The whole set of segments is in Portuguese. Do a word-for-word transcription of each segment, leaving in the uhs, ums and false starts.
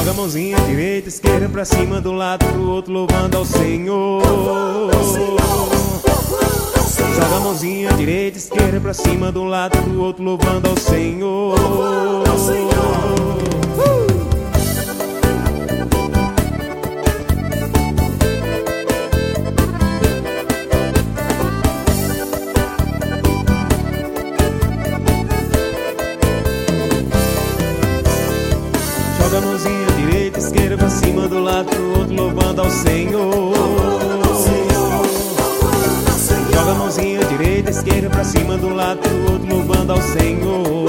Joga a mãozinha direita, esquerda pra cima, do lado pro outro, louvando ao Senhor. Joga a mãozinha direita, esquerda pra cima, do lado pro outro, louvando ao Senhor. Joga a mãozinha direita, esquerda pra cima, do lado pro outro, louvando ao Senhor. Joga a mãozinha direita, esquerda pra cima, do lado pro outro, louvando ao Senhor.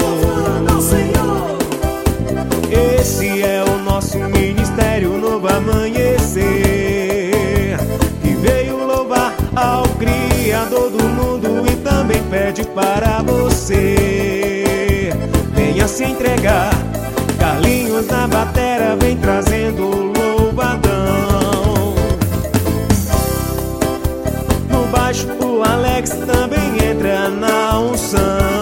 Esse é o nosso ministério, Novo Amanhecer, que veio louvar ao Criador do mundo e também pede para você. Venha se entregar. Carlinhos na batera vem trazendo o louvadão. No baixo o Alex também entra na unção.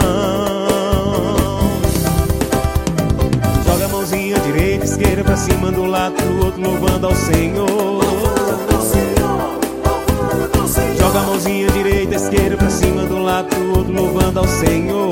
Joga a mãozinha direita, esquerda pra cima, do lado pro outro, louvando ao Senhor. Joga a mãozinha direita, esquerda pra cima, do lado pro outro, louvando ao Senhor.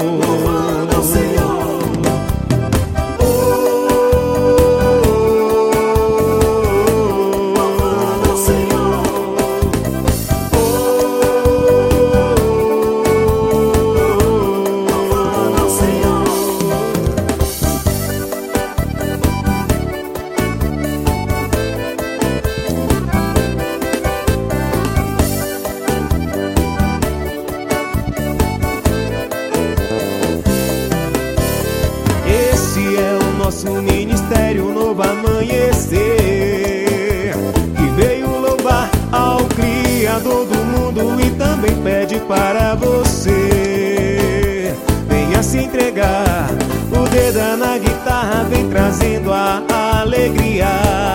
Nosso ministério, Novo Amanhecer, que veio louvar ao Criador do mundo e também pede para você. Venha se entregar, o dedo na guitarra vem trazendo a alegria.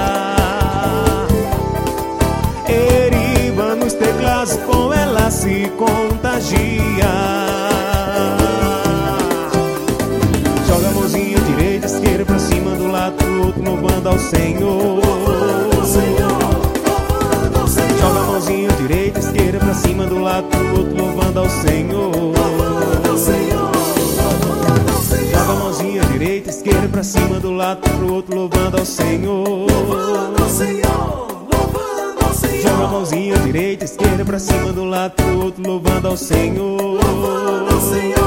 Eriva nos teclados, com ela se contagia. Joga a mãozinha direita, esquerda pra cima, do lado pro outro, louvando ao Senhor. Joga a mãozinha direita, esquerda pra cima, do lado pro outro, louvando ao Senhor. Joga a mãozinha direita, esquerda pra cima, do lado pro outro, louvando ao Senhor. Joga a mãozinha direita, esquerda pra cima, do lado pro outro, louvando ao Senhor.